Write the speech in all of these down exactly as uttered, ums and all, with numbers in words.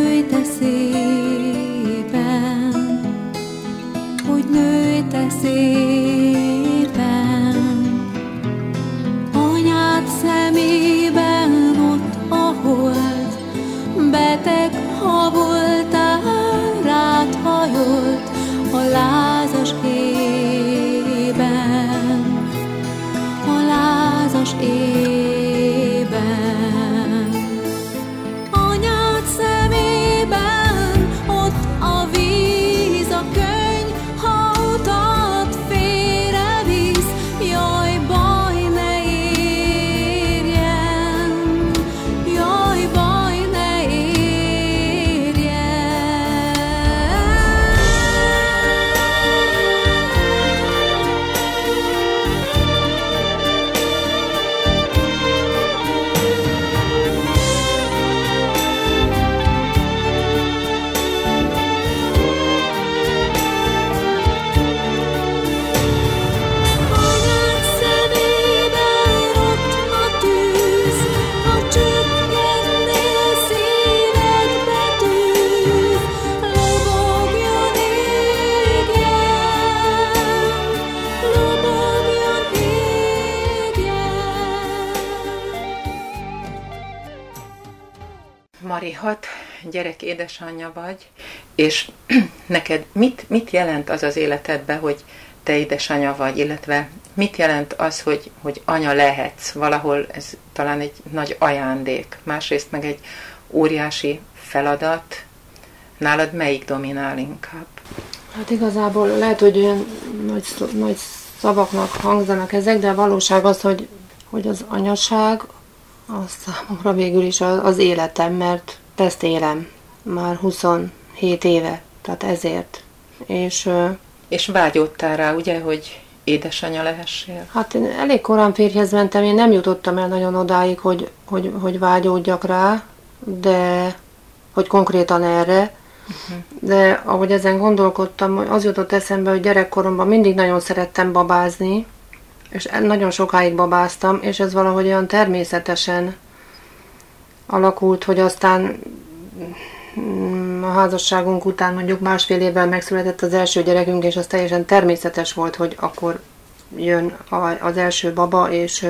nőj-te szépen, hogy nőj-te szépen, anyád szemében ott a hold, beteg, ha voltál, rád hajolt a lázas ében, a lázas ében. Anyád szemében ott a víz, a könny, ha utat félrevisz, jaj, baj ne érjen, jaj, baj ne érjen. Anyád szemében ott a tűz, ha csökkennél szívedbe tűz, lobogjon, égjen, lobogjon, égjen. Mari, hat gyerek édesanyja vagy, és neked mit, mit jelent az az életedben, hogy te édesanya vagy, illetve mit jelent az, hogy, hogy anya lehetsz? Valahol ez talán egy nagy ajándék, másrészt meg egy óriási feladat. Nálad melyik dominál inkább? Hát igazából lehet, hogy olyan nagy, nagy szavaknak hangzanak ezek, de a valóság az, hogy, hogy az anyaság az számomra végül is az, az életem, mert ezt élem már huszonhét éve, tehát ezért. És, És vágyódtál rá, ugye, hogy édesanya lehessél? hát én elég korán férjhez mentem, én nem jutottam el nagyon odáig, hogy, hogy, hogy vágyódjak rá, de hogy konkrétan erre, uh-huh. De ahogy ezen gondolkodtam, az jutott eszembe, hogy gyerekkoromban mindig nagyon szerettem babázni, és nagyon sokáig babáztam, és ez valahogy olyan természetesen alakult, hogy aztán a házasságunk után mondjuk másfél évvel megszületett az első gyerekünk, és az teljesen természetes volt, hogy akkor jön az első baba, és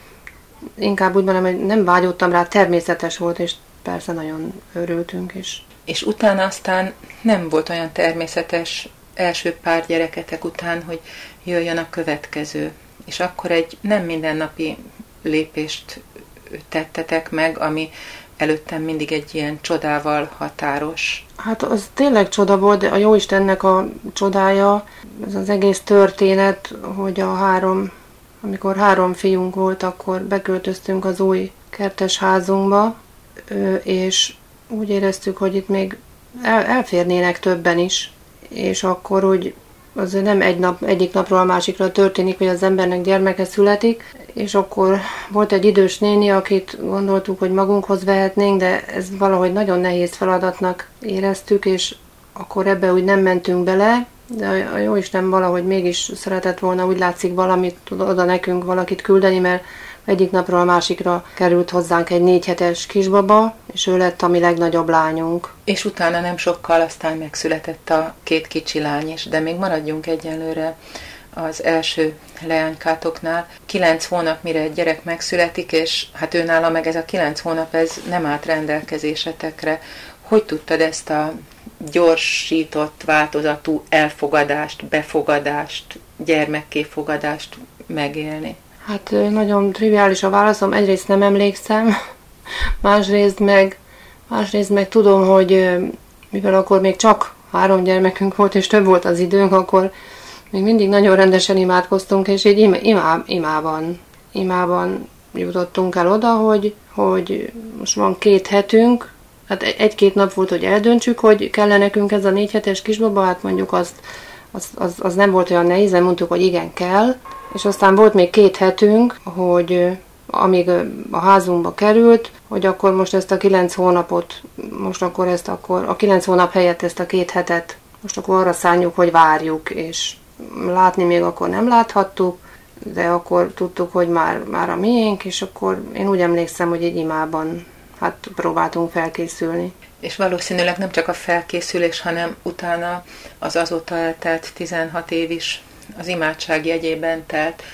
inkább úgy mondom, hogy nem vágyódtam rá, természetes volt, és persze nagyon örültünk is. És utána aztán nem volt olyan természetes első pár gyereketek után, hogy jöjjön a következő. És akkor egy nem mindennapi lépést tettetek meg, ami előttem mindig egy ilyen csodával határos. Hát az tényleg csoda volt, de a Jóistennek a csodája, ez az egész történet, hogy a három, amikor három fiunk volt, akkor beköltöztünk az új kertes házunkba, és úgy éreztük, hogy itt még el, elférnének többen is, és akkor úgy azért nem egy nap, egyik napról a másikra történik, hogy az embernek gyermeke születik, és akkor volt egy idős néni, akit gondoltuk, hogy magunkhoz vehetnénk, de ez valahogy nagyon nehéz feladatnak éreztük, és akkor ebbe úgy nem mentünk bele, de a Jóisten valahogy mégis szeretett volna, úgy látszik valamit oda nekünk valakit küldeni, mert egyik napról a másikra került hozzánk egy négy hetes kisbaba, és ő lett a mi legnagyobb lányunk. És utána nem sokkal aztán megszületett a két kicsi lány is, de még maradjunk egyelőre az első leánykátoknál. Kilenc hónap, mire egy gyerek megszületik, és hát ő nála meg ez a kilenc hónap, ez nem állt rendelkezésetekre. Hogy tudtad ezt a gyorsított változatú elfogadást, befogadást, gyermekkéfogadást megélni? Hát nagyon triviális a válaszom, egyrészt nem emlékszem, másrészt meg, másrészt meg tudom, hogy mivel akkor még csak három gyermekünk volt, és több volt az időnk, akkor még mindig nagyon rendesen imádkoztunk, és így imá, imában, imában jutottunk el oda, hogy, hogy most van két hetünk, hát egy-két nap volt, hogy eldöntsük, hogy kellene nekünk ez a négy hetes kisbaba, hát mondjuk azt, az, az, az nem volt olyan nehéz, nem mondtuk, hogy igen, kell. És aztán volt még két hetünk, hogy amíg a házunkba került, hogy akkor most ezt a kilenc hónapot, most akkor ezt akkor, a kilenc hónap helyett ezt a két hetet, most akkor arra szálljuk, hogy várjuk, és látni még akkor nem láthattuk, de akkor tudtuk, hogy már, már a miénk, és akkor én úgy emlékszem, hogy egy imában hát próbáltunk felkészülni. És valószínűleg nem csak a felkészülés, hanem utána az azóta eltelt tizenhat év is az imádság jegyében telt.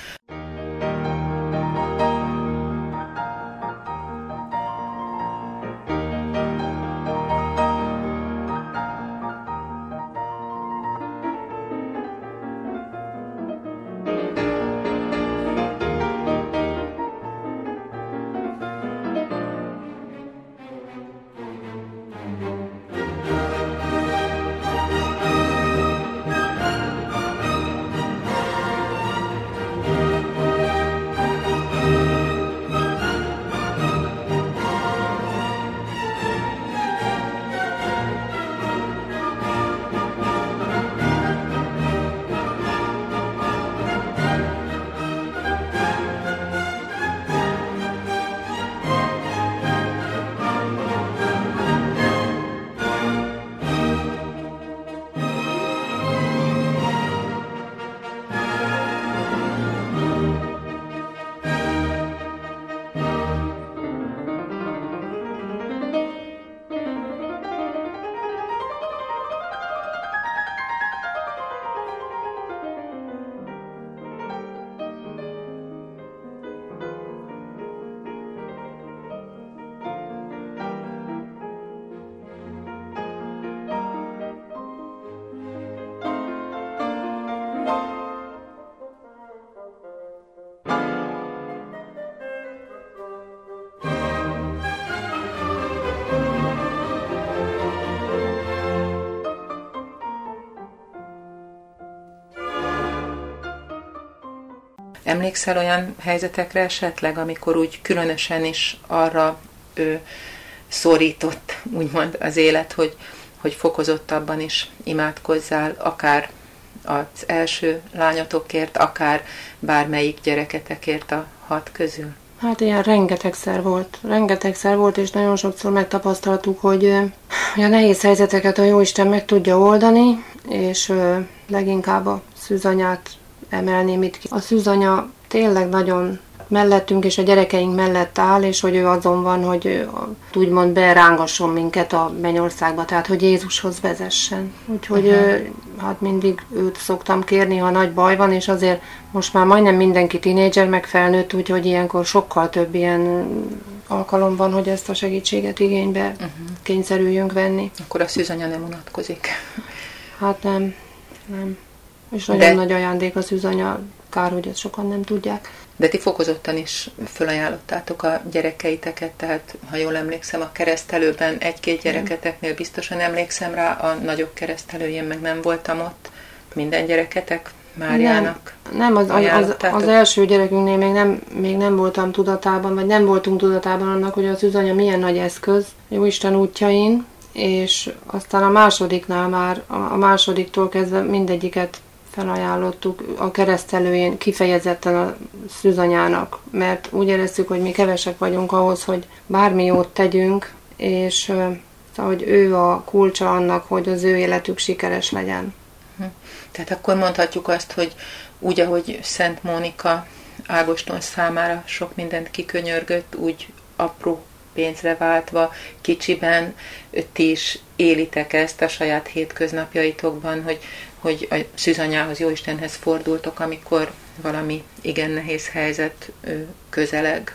Emlékszel olyan helyzetekre esetleg, amikor úgy különösen is arra ő, szorított, úgymond az élet, hogy, hogy fokozottabban is imádkozzál, akár az első lányotokért, akár bármelyik gyereketekért a hat közül? Hát ilyen rengetegszer volt. Rengetegszer volt, és nagyon sokszor megtapasztaltuk, hogy, hogy a nehéz helyzeteket a Jóisten meg tudja oldani, és leginkább a szűzanyát emelném itt ki. A szűzanya tényleg nagyon mellettünk és a gyerekeink mellett áll, és hogy ő azon van, hogy úgymond berángasson minket a mennyországba, tehát hogy Jézushoz vezessen. Úgyhogy uh-huh. hát mindig őt szoktam kérni, ha nagy baj van, és azért most már majdnem mindenki tínédzser, meg felnőtt, úgyhogy ilyenkor sokkal több ilyen alkalom van, hogy ezt a segítséget igénybe uh-huh. kényszerüljünk venni. Akkor a szűzanya nem unatkozik. Hát nem, nem. És nagyon De... nagy ajándék a szűzanya, kár, hogy ezt sokan nem tudják. De ti fokozottan is fölajánlottátok a gyerekeiteket, tehát ha jól emlékszem, a keresztelőben egy-két gyereketeknél biztosan emlékszem rá, a nagyobb keresztelőjén meg nem voltam ott. Minden gyereketek Máriának Nem, nem az, az, az első gyerekünknél még nem, még nem voltam tudatában, vagy nem voltunk tudatában annak, hogy a szűzanya milyen nagy eszköz Jóisten útjain, és aztán a másodiknál már, a másodiktól kezdve mindegyiket felajánlottuk a keresztelőjén kifejezetten a szűzanyának, mert úgy éreztük, hogy mi kevesek vagyunk ahhoz, hogy bármi jót tegyünk, és szóval, hogy ő a kulcsa annak, hogy az ő életük sikeres legyen. Tehát akkor mondhatjuk azt, hogy úgy, ahogy Szent Mónika Ágoston számára sok mindent kikönyörgött, úgy apró pénzre váltva, kicsiben, ti is élitek ezt a saját hétköznapjaitokban, hogy, hogy a szűzanyához, Jóistenhez fordultok, amikor valami igen nehéz helyzet közeleg.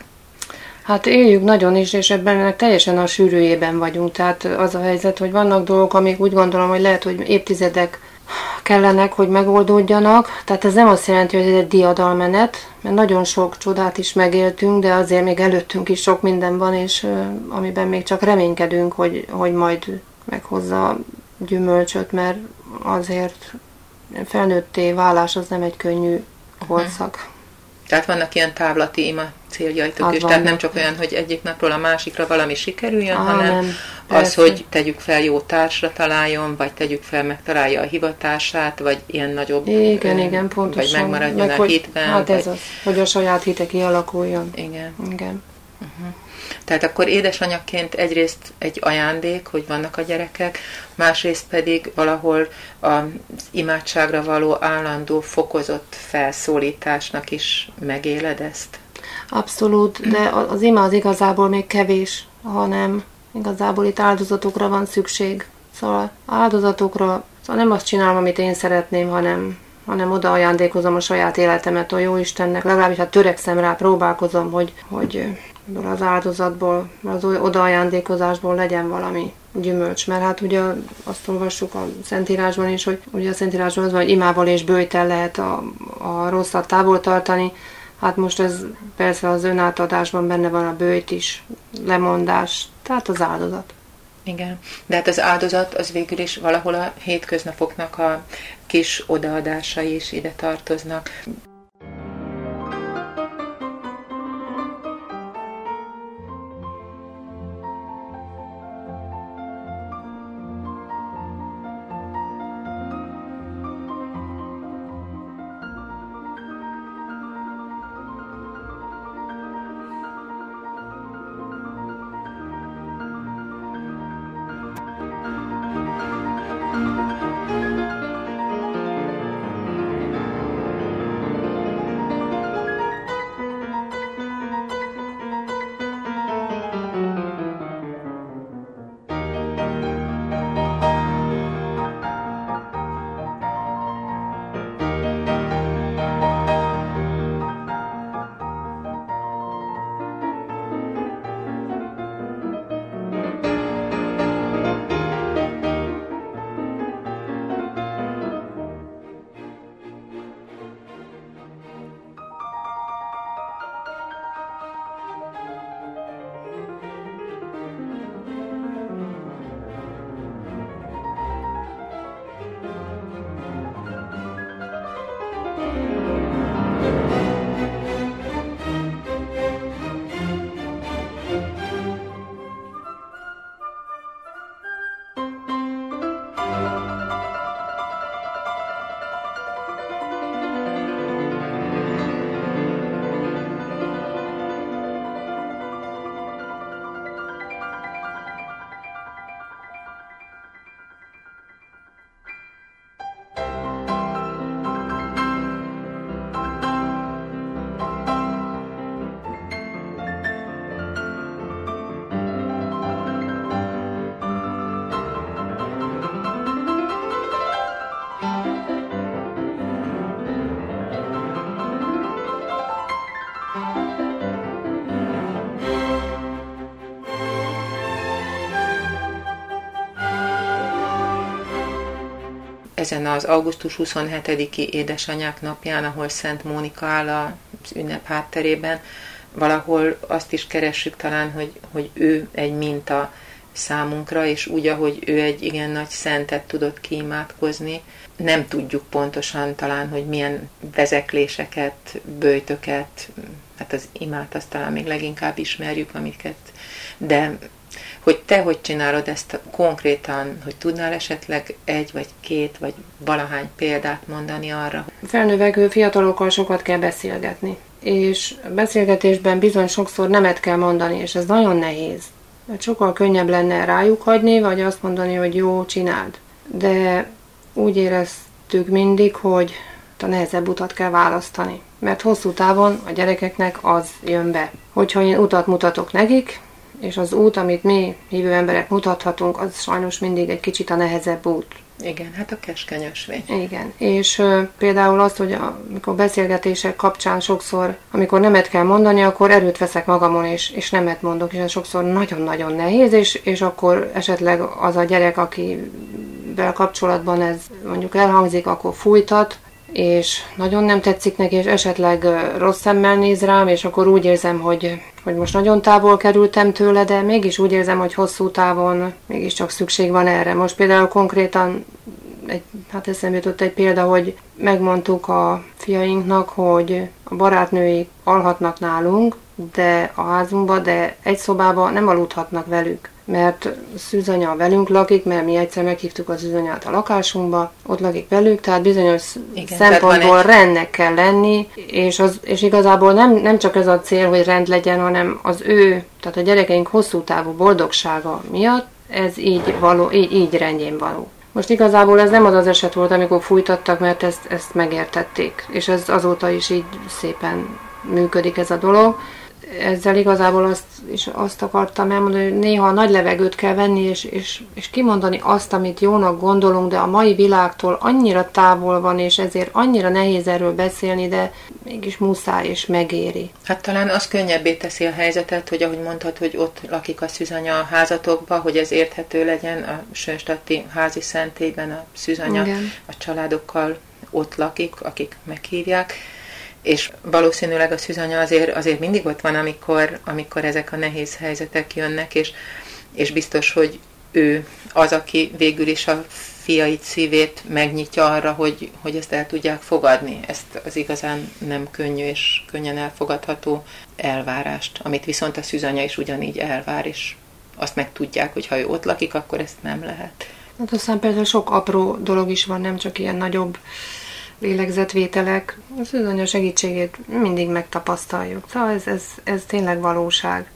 Hát éljük nagyon is, és ebben teljesen a sűrűjében vagyunk. Tehát az a helyzet, hogy vannak dolgok, amik úgy gondolom, hogy lehet, hogy évtizedek kellenek, hogy megoldódjanak. Tehát ez nem azt jelenti, hogy ez egy diadalmenet, mert nagyon sok csodát is megéltünk, de azért még előttünk is sok minden van, és amiben még csak reménykedünk, hogy, hogy majd meghozza gyümölcsöt, mert azért felnőtté válás az nem egy könnyű korszak. Tehát vannak ilyen távlati ima céljaitok is, tehát nem csak olyan, hogy egyik napról a másikra valami sikerüljön, ah, hanem nem, az, hogy tegyük fel jó társra találjon, vagy tegyük fel megtalálja a hivatását, vagy ilyen nagyobb, igen, igen, pontosan. Vagy megmaradjon meg, a hitben. Hát ez vagy... az, hogy a saját hite kialakuljon. Igen. Igen. Uh-huh. Tehát akkor édesanyaként egyrészt egy ajándék, hogy vannak a gyerekek, másrészt pedig valahol az imádságra való állandó fokozott felszólításnak is megéled ezt? Abszolút, de az ima az igazából még kevés, hanem igazából itt áldozatokra van szükség. Szóval áldozatokra, szóval nem azt csinálom, amit én szeretném, hanem, hanem oda ajándékozom a saját életemet a Jóistennek. Legalábbis hát törekszem rá, próbálkozom, hogy, hogy ebből az áldozatból, az oda ajándékozásból legyen valami gyümölcs. Mert hát ugye azt olvassuk a Szentírásban is, hogy ugye a Szentírásban az van, hogy imával és böjttel lehet a, a rosszat távol tartani. Hát most ez persze az önátadásban benne van a böjt is, lemondás, tehát az áldozat. Igen, de hát az áldozat az végül is valahol a hétköznapoknak a kis odaadásai is ide tartoznak. Ezen az augusztus huszonhetediki édesanyák napján, ahol Szent Mónika áll az ünnep hátterében, valahol azt is keressük talán, hogy, hogy ő egy minta számunkra, és úgy, ahogy ő egy igen nagy szentet tudott kiimádkozni, nem tudjuk pontosan talán, hogy milyen vezekléseket, böjtöket, hát az imát azt talán még leginkább ismerjük, amiket, de hogy te hogy csinálod ezt konkrétan, hogy tudnál esetleg egy, vagy két, vagy valahány példát mondani arra? Felnövekvő fiatalokkal sokat kell beszélgetni, és beszélgetésben bizony sokszor nemet kell mondani, és ez nagyon nehéz. Mert sokkal könnyebb lenne rájuk hagyni, vagy azt mondani, hogy jó, csináld. De úgy éreztük mindig, hogy a nehezebb utat kell választani. Mert hosszú távon a gyerekeknek az jön be. Hogyha én utat mutatok nekik, és az út, amit mi hívő emberek mutathatunk, az sajnos mindig egy kicsit a nehezebb út. Igen, hát a keskeny ösvény. Igen, és uh, például azt, hogy amikor beszélgetések kapcsán sokszor, amikor nemet kell mondani, akkor erőt veszek magamon, és, és nemet mondok, és ez sokszor nagyon-nagyon nehéz, és, és akkor esetleg az a gyerek, akivel kapcsolatban ez mondjuk elhangzik, akkor fújtat, és nagyon nem tetszik neki, és esetleg rossz szemmel néz rám, és akkor úgy érzem, hogy, hogy most nagyon távol kerültem tőle, de mégis úgy érzem, hogy hosszú távon mégiscsak szükség van erre. Most például konkrétan, egy, hát eszembe jutott egy példa, hogy megmondtuk a fiainknak, hogy a barátnőik alhatnak nálunk, de a házunkba, de egy szobába nem aludhatnak velük. Mert szűzanya velünk lakik, mert mi egyszer meghívtuk az szűzanyát a lakásunkba, ott lakik velük, tehát bizonyos igen, szempontból egy... rendnek kell lenni, és, az, és igazából nem, nem csak ez a cél, hogy rend legyen, hanem az ő, tehát a gyerekeink hosszú távú boldogsága miatt ez így, való, így, így rendjén való. Most igazából ez nem az az eset volt, amikor fújtattak, mert ezt, ezt megértették, és ez azóta is így szépen működik ez a dolog. ezzel igazából azt, is azt akartam elmondani, hogy néha nagy levegőt kell venni, és, és, és kimondani azt, amit jónak gondolunk, de a mai világtól annyira távol van, és ezért annyira nehéz erről beszélni, de mégis muszáj és megéri. Hát talán az könnyebbé teszi a helyzetet, hogy ahogy mondtad, hogy ott lakik a szűzanya a házatokba, hogy ez érthető legyen a Sönstadti házi szentélyben a szűzanya, igen, a családokkal ott lakik, akik meghívják, és valószínűleg a szűzanya azért, azért mindig ott van, amikor, amikor ezek a nehéz helyzetek jönnek, és, és biztos, hogy ő az, aki végül is a fiait szívét megnyitja arra, hogy, hogy ezt el tudják fogadni. Ezt az igazán nem könnyű és könnyen elfogadható elvárást, amit viszont a szűzanya is ugyanígy elvár, és azt meg tudják, hogy ha ő ott lakik, akkor ezt nem lehet. Hát aztán például sok apró dolog is van, nem csak ilyen nagyobb lélegzetvételek. A szűzanya segítségét mindig megtapasztaljuk. Szóval ez, ez, ez tényleg valóság.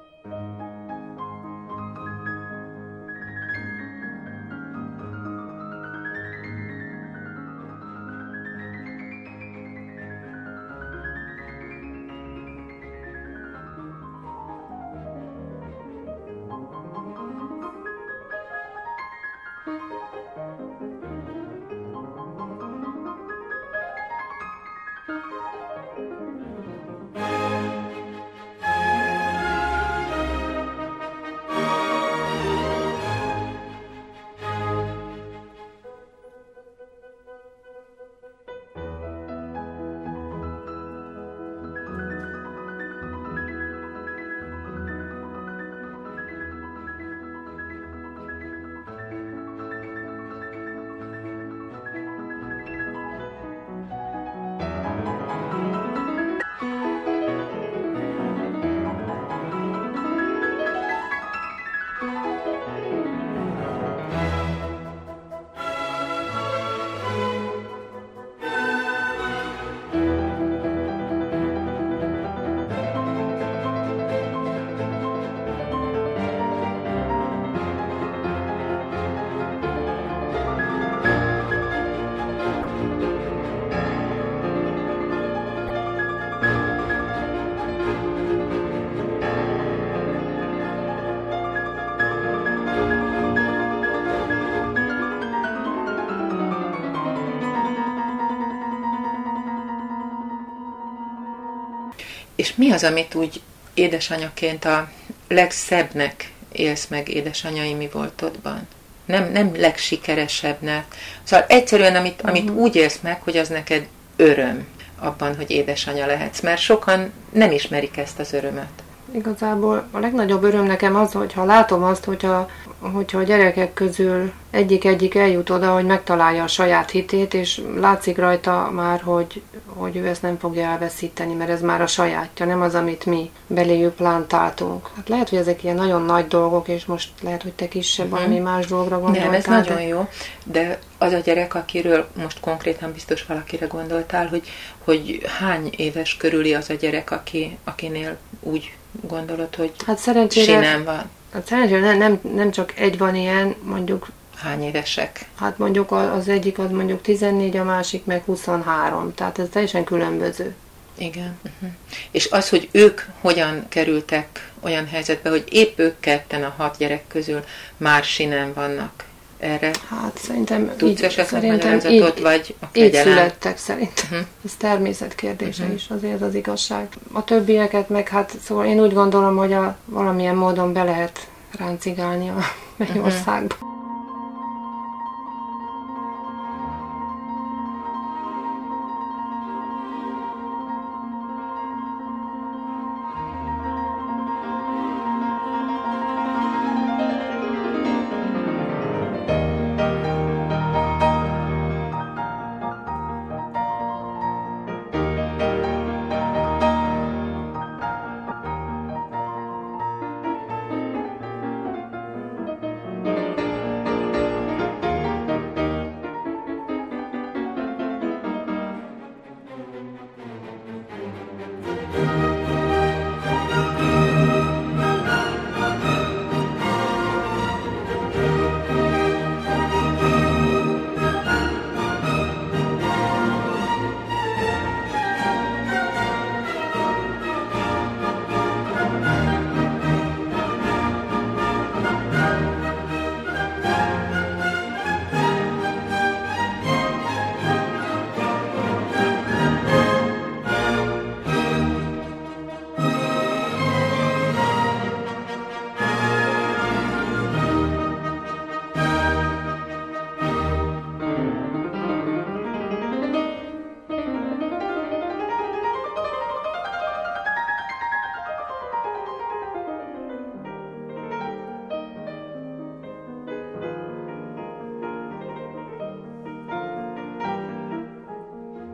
És mi az, amit úgy édesanyaként a legszebbnek élsz meg édesanyai mi voltodban? Nem, nem legsikeresebbnek. Szóval egyszerűen, amit, uh-huh. amit úgy élsz meg, hogy az neked öröm abban, hogy édesanya lehetsz. Mert sokan nem ismerik ezt az örömet. Igazából a legnagyobb öröm nekem az, hogyha látom azt, hogyha, hogyha a gyerekek közül egyik-egyik eljut oda, hogy megtalálja a saját hitét, és látszik rajta már, hogy, hogy ő ezt nem fogja elveszíteni, mert ez már a sajátja, nem az, amit mi beléjük plántáltunk. Hát lehet, hogy ezek ilyen nagyon nagy dolgok, és most lehet, hogy te kisebb uh-huh. valami más dolgra gondoltál. Nem, ez de... nagyon jó, de az a gyerek, akiről most konkrétan biztos valakire gondoltál, hogy, hogy hány éves körüli az a gyerek, aki, akinél úgy gondolod, hogy hát szerencsére, sinem van. Hát szerencsére nem, nem, nem csak egy van ilyen, mondjuk... Hány évesek? Hát mondjuk az egyik az mondjuk tizennégy, a másik meg huszonhárom, tehát ez teljesen különböző. Igen. Uh-huh. És az, hogy ők hogyan kerültek olyan helyzetbe, hogy épp ők ketten a hat gyerek közül már sinem vannak. Erre hát szerintem tudsz így, esetleg magyarázatot, vagy a kegyelem? Így születtek szerintem. Uh-huh. Ez természet kérdése uh-huh. is, azért az igazság. A többieket meg hát, szóval én úgy gondolom, hogy a, valamilyen módon be lehet ráncigálni a mennyországba. Uh-huh.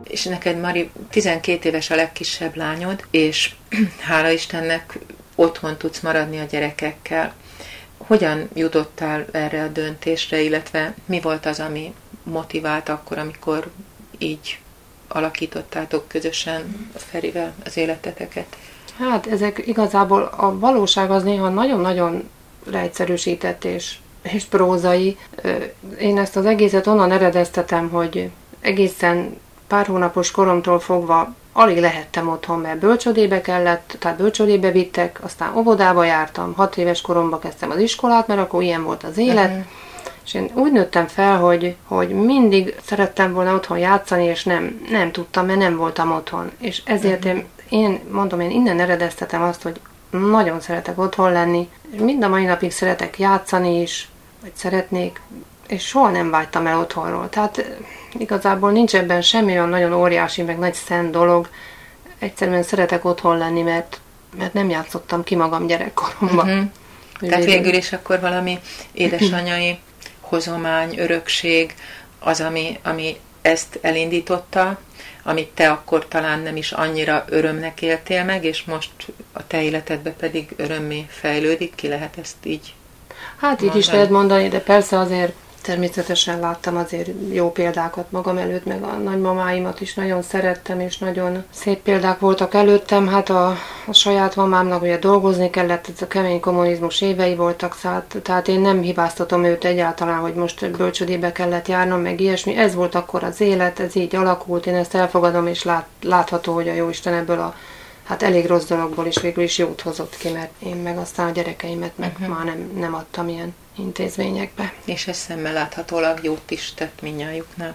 és neked, Mari, tizenkét éves a legkisebb lányod, és hála Istennek otthon tudsz maradni a gyerekekkel. Hogyan jutottál erre a döntésre, illetve mi volt az, ami motivált akkor, amikor így alakítottátok közösen a Ferivel az életeteket? Hát ezek igazából, a valóság az néha nagyon-nagyon leegyszerűsített és, és prózai. Én ezt az egészet onnan eredeztetem, hogy egészen pár hónapos koromtól fogva alig lehettem otthon, mert bölcsödébe kellett, tehát bölcsödébe vittek, aztán óvodába jártam, hat éves koromban kezdtem az iskolát, mert akkor ilyen volt az élet, uh-huh. És én úgy nőttem fel, hogy, hogy mindig szerettem volna otthon játszani, és nem, nem tudtam, mert nem voltam otthon. És ezért uh-huh. én, én, mondom, én innen eredeztetem azt, hogy nagyon szeretek otthon lenni, és mind a mai napig szeretek játszani is, vagy szeretnék, és soha nem vágytam el otthonról. Tehát igazából nincs ebben semmi olyan nagyon óriási, meg nagy szent dolog. Egyszerűen szeretek otthon lenni, mert, mert nem játszottam ki magam gyerekkoromban. Uh-huh. Tehát végül is akkor valami édesanyai hozomány, örökség az, ami, ami ezt elindította, amit te akkor talán nem is annyira örömnek éltél meg, és most a te életedbe pedig örömmé fejlődik, ki lehet ezt így Hát így mondani? Is lehet mondani, de persze azért természetesen láttam azért jó példákat magam előtt, meg a nagymamáimat is nagyon szerettem, és nagyon szép példák voltak előttem. Hát a, a saját mamámnak ugye dolgozni kellett, ez a kemény kommunizmus évei voltak, tehát én nem hibáztatom őt egyáltalán, hogy most bölcsödébe kellett járnom, meg ilyesmi. Ez volt akkor az élet, ez így alakult, én ezt elfogadom, és lát, látható, hogy a Jóisten ebből a hát elég rossz dologból is végül is jót hozott ki, mert én meg aztán a gyerekeimet meg uh-huh. már nem, nem adtam ilyen intézményekbe. És ez szemmel láthatólag jót is tett mindnyájuknak.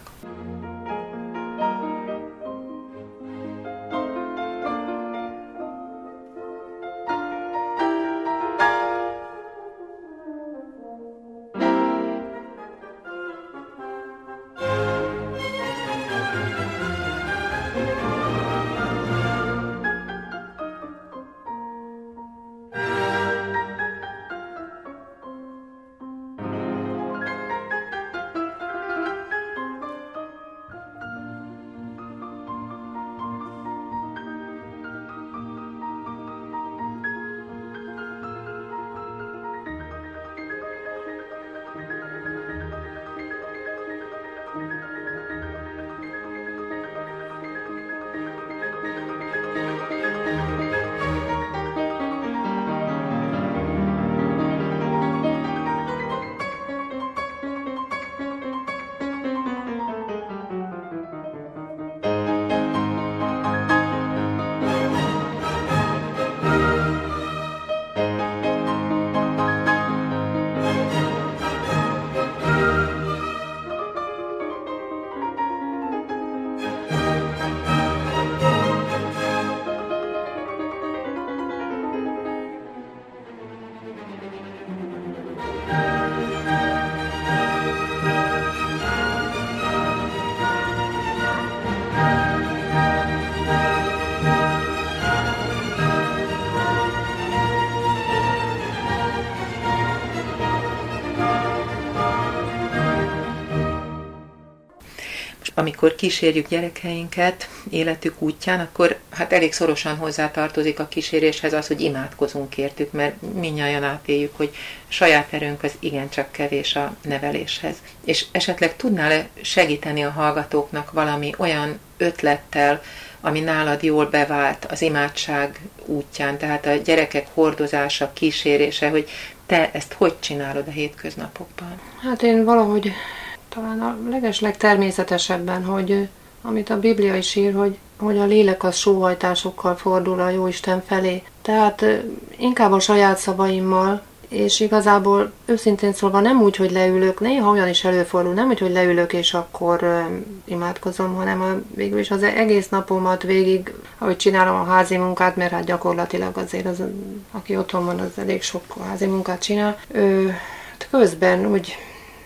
Amikor kísérjük gyerekeinket életük útján, akkor hát elég szorosan hozzátartozik a kíséréshez az, hogy imádkozunk értük, mert mindnyájan átéljük, hogy saját erőnk az igencsak kevés a neveléshez. És esetleg tudnál-e segíteni a hallgatóknak valami olyan ötlettel, ami nálad jól bevált az imádság útján, tehát a gyerekek hordozása, kísérése, hogy te ezt hogy csinálod a hétköznapokban? Hát én valahogy talán a legesleg természetesebben, hogy amit a Biblia is ír, hogy, hogy a lélek az sóhajtásokkal fordul a Jóisten felé. Tehát inkább a saját szavaimmal, és igazából őszintén szólva nem úgy, hogy leülök, néha olyan is előfordul, nem úgy, hogy leülök és akkor uh, imádkozom, hanem a, végül is az egész napomat végig, ahogy csinálom a házi munkát, mert hát gyakorlatilag azért az, aki otthon van, az elég sok házi munkát csinál. Ö, közben úgy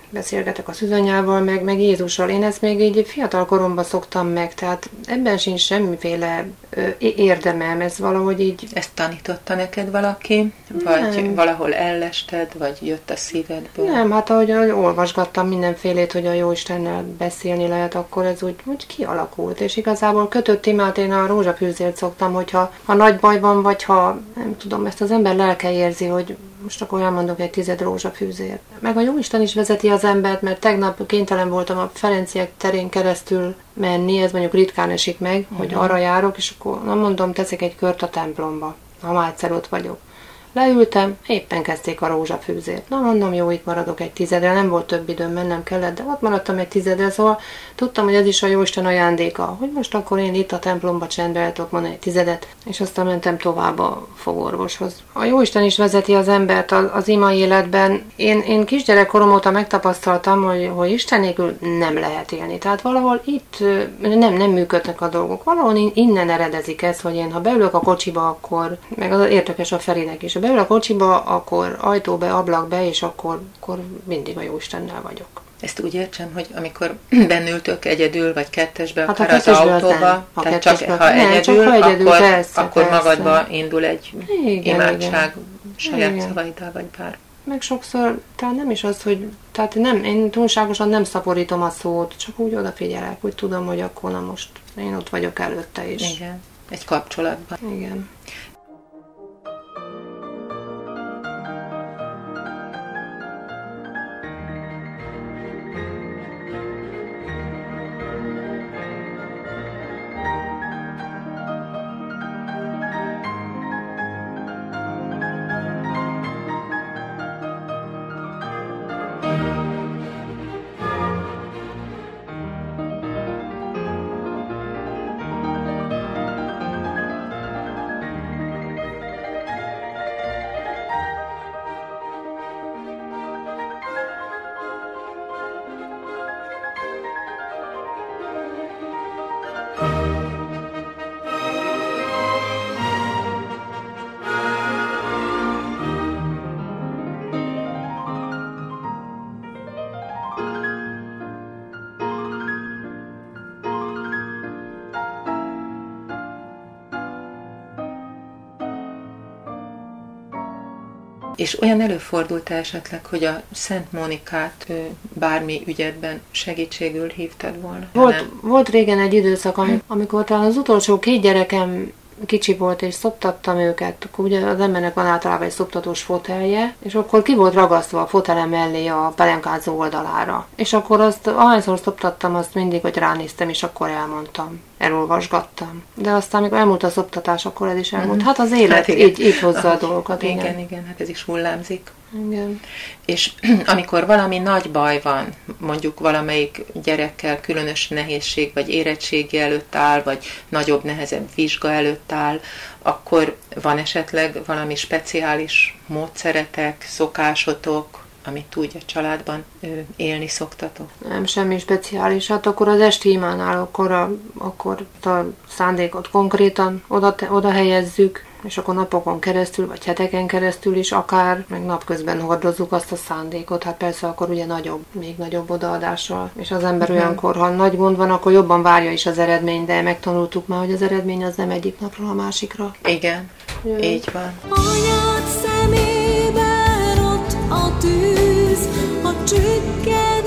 beszélgetek a szűzanyával, meg, meg Jézussal. Én ezt még így fiatal koromban szoktam meg, tehát ebben sincs semmiféle ö, érdemem, ez valahogy így... Ezt tanította neked valaki? Vagy Nem. valahol ellested, vagy jött a szívedből? Nem, hát ahogy, ahogy olvasgattam mindenfélét, hogy a Jóistennel beszélni lehet, akkor ez úgy, úgy kialakult, és igazából kötött imát én a rózsafűzért szoktam, hogyha ha nagy baj van, vagy ha nem tudom, ezt az ember lelke érzi, hogy most akkor olyan mondok egy tized rózsafűzért. Meg a Jóisten is vezeti az embert, mert tegnap kénytelen voltam a Ferenciek terén keresztül menni, ez mondjuk ritkán esik meg, uh-huh. hogy arra járok, és akkor nem mondom, teszek egy kört a templomba, ha már egyszer ott vagyok. Leültem, éppen kezdték a rózsafűzért. Na mondom, jó, itt maradok egy tizedre, nem volt több időm, mennem kellett, de ott maradtam egy tizedre, szóval tudtam, hogy ez is a Jóisten ajándéka, hogy most akkor én itt a templomba csendbe el tudok mondani egy tizedet, és aztán mentem tovább a fogorvoshoz. A Jóisten is vezeti az embert az, az ima életben. Én, én kisgyerekkorom óta megtapasztaltam, hogy, hogy Isten nélkül nem lehet élni. Tehát valahol itt nem, nem működnek a dolgok. Valahol innen eredezik ez, hogy én ha beülök a kocsiba, akkor, meg az érdekes a Ferinek is, ha beül a kocsiba, akkor ajtó be, ablak be, és akkor, akkor mindig a Jóistennel vagyok. Ezt úgy értsem, hogy amikor bennültök egyedül, vagy kettesbe, Hát akár az autóba, tehát csak ha nem, egyedül, csak ha egyedül akkor, persze, akkor persze. magadba indul egy Igen, imádság igen. saját Igen. szavaiddal, vagy bár. Meg sokszor, tehát nem is az, hogy, tehát nem, én túlságosan nem szaporítom a szót, csak úgy odafigyelek, hogy tudom, hogy akkor na most én ott vagyok előtte is. Igen, egy kapcsolatban. Igen. És olyan előfordult esetleg, hogy a Szent Mónikát ö, bármi ügyedben segítségül hívtad volna? Volt, volt régen egy időszak, amikor talán az utolsó két gyerekem kicsi volt, és szoptattam őket, akkor ugye az embernek van általában egy szoptatós fotelje, és akkor ki volt ragasztva a fotelem mellé a pelenkázó oldalára. És akkor azt, ahányszor szoptattam, azt mindig, hogy ránéztem, és akkor elmondtam. Elolvasgattam. De aztán, amikor elmúlt a szoptatás, akkor ez is elmúlt. Hát az élet hát így, így hozza a dolgokat. Igen, igen, igen, hát ez is hullámzik. Igen. És amikor valami nagy baj van, mondjuk valamelyik gyerekkel különös nehézség, vagy érettségi előtt áll, vagy nagyobb, nehezebb vizsga előtt áll, akkor van esetleg valami speciális módszeretek, szokásotok, amit úgy a családban élni szoktatok? Nem, semmi speciális. Hát akkor az esti imánál, akkor a, akkor a szándékot konkrétan oda, oda helyezzük, és akkor napokon keresztül, vagy heteken keresztül is akár, meg napközben hordozzuk azt a szándékot, hát persze akkor ugye nagyobb, még nagyobb odaadással, és az ember uh-huh. olyankor, ha nagy gond van, akkor jobban várja is az eredményt, de megtanultuk már, hogy az eredmény az nem egyik napról a másikra. Igen, Jön. Így van. Anyád szemében ott a tűz, a csügged